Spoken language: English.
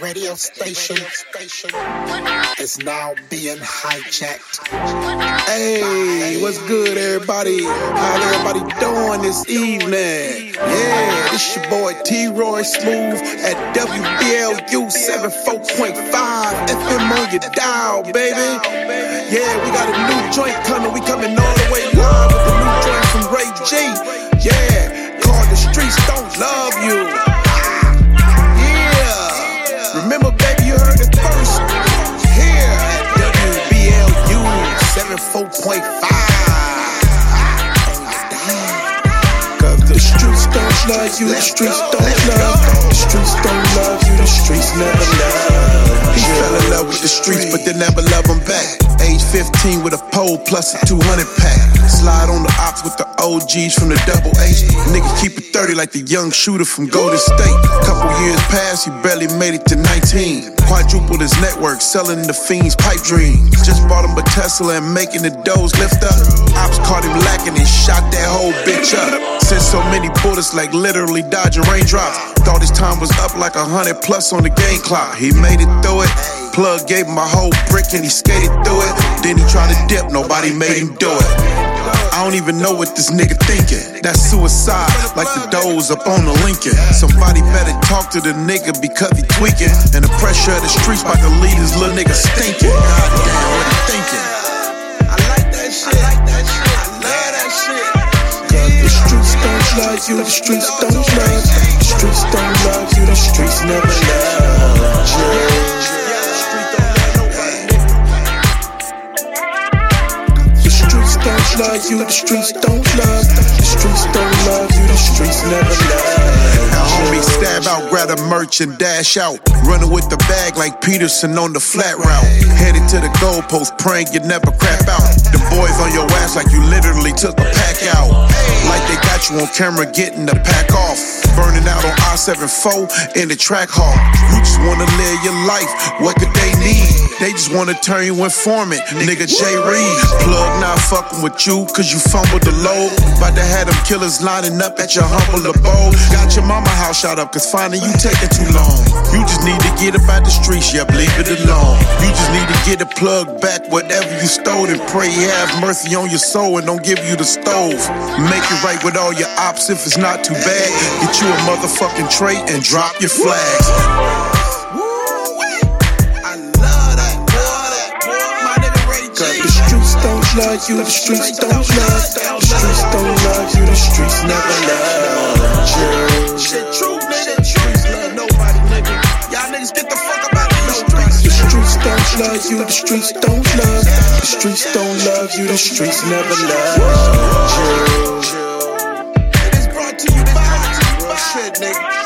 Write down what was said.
radio station is now being hijacked. Hey, what's good, everybody? How everybody doing this evening? Yeah, this your boy T-Roy Smooth at WBLU 74.5 FM on your dial, baby. Yeah, we got a new joint coming. We coming all the way live with the new joint from Ray G. Yeah, called The Streets Don't Love You. Yeah, remember, baby, you heard it first here at WBLU 74.5. Cause the streets don't love you, the streets don't love. The streets don't love you, the streets never love. He fell in love with the streets, but they never love him back. Age 15 with a pole plus a 200 pack. Slide on the ops with the OGs from the Double H. Niggas keep it 30 like the young shooter from Golden State. Couple years past, he barely made it to 19. Quadrupled his network, selling the fiends pipe dreams. Just bought him a Tesla and making the doors lift up. Ops caught him lacking and shot that whole bitch up. Sent so many bullets like literally dodging raindrops. Thought his time was up like 100 plus on the game clock. He made it through it. Plug gave him a whole brick and he skated through it. Then he tried to dip, nobody made him do it. I don't even know what this nigga thinking. That's suicide, like the doors up on the Lincoln. Somebody better talk to the nigga because he tweaking. And the pressure of the streets about to lead his little nigga stinking. Goddamn, what he thinking? I like that shit. I love that shit. Cause the streets don't love you, the streets don't love. The streets don't love you, the streets never love you. Don't love you, the streets don't love. The streets don't love you, the streets never love. Now homie stab out, grab a merch and dash out. Running with the bag like Peterson on the flat route. Headed to the goalpost, praying you never crap out. The boys on your ass like you literally took a pack out. Like they got you on camera getting the pack off. Burning out on I-74 in the track hall. You just wanna live your life, what could they need? They just wanna turn you informant, nigga J. Reed. Plug not fucking with you, cause you fumbled the load. About to have them killers lining up at your humble abode. Got your mama house shot up, cause finding you taking too long. You just need to get up out the streets, yep, leave it alone. You just need to get a plug back, whatever you stole, and pray he have mercy on your soul and don't give you the stove. Make it right with all your ops if it's not too bad. Get you a motherfucking tray and drop your flags. The streets don't love you, the streets don't love. The streets don't love you, the streets never love you. Shit true, nigga. The streets love nobody, nigga. Y'all niggas get the fuck up out of the streets. The streets don't love you, the streets don't love. The streets don't love you, the streets never love you. It is brought to you by shit, nigga.